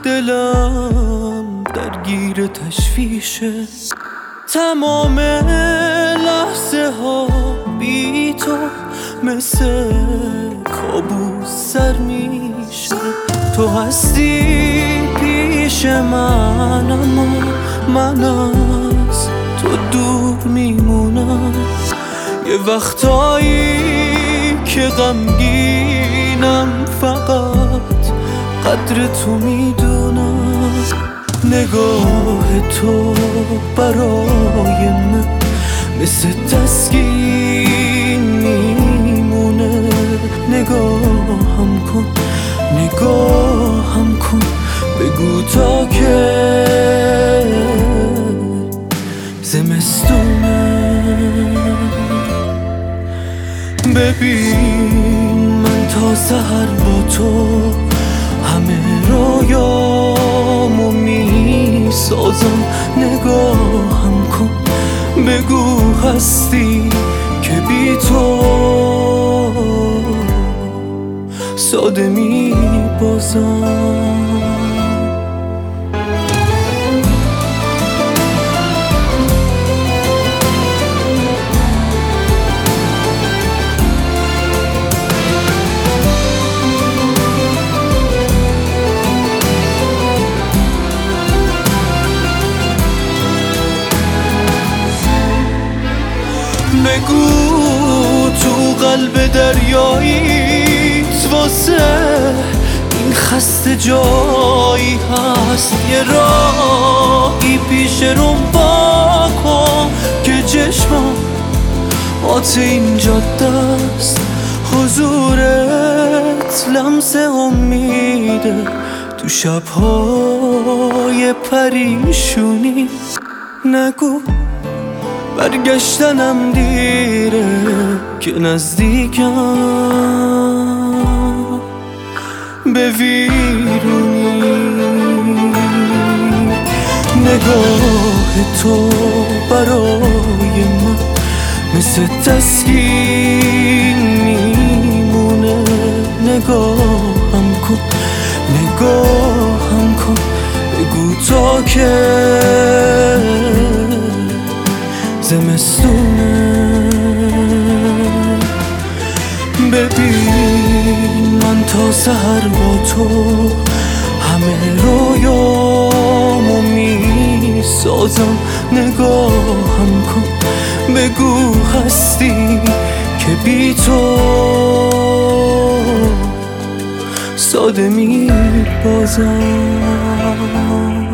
دلم درگیر تشویشه، تمام لحظه ها بی تو مثل کابوس سر میشه. تو هستی پیش من اما من از تو دور میمونم. یه وقتایی که غمگینم فقط قدر تو میدونم. نگاه تو برای من مثل تسکین میمونه. نگاهم کن نگاهم کن بگو تا که زمستونه. ببین من تا سحر با تو همه رویامو میسازم. نگاهم کن بگو هستی که بی تو ساده میبازم. بگو تو قلب دریاییت واسه این خسته جایی هست. یه راهی پیش روم با کن که چشمم آت این جاده است. حضورت لمس امیده تو شبهای پریشونی. نگو برگشتنم دیره که نزدیکم به ویرونی. نگاه تو برای من مثل تسکین میمونه. نگاهم کن نگاهم کن بگو تا که زمستونه. ببین من تا سحر با تو همه رویامو میسازم. نگاهم کن بگو هستی که بی تو ساده میبازم.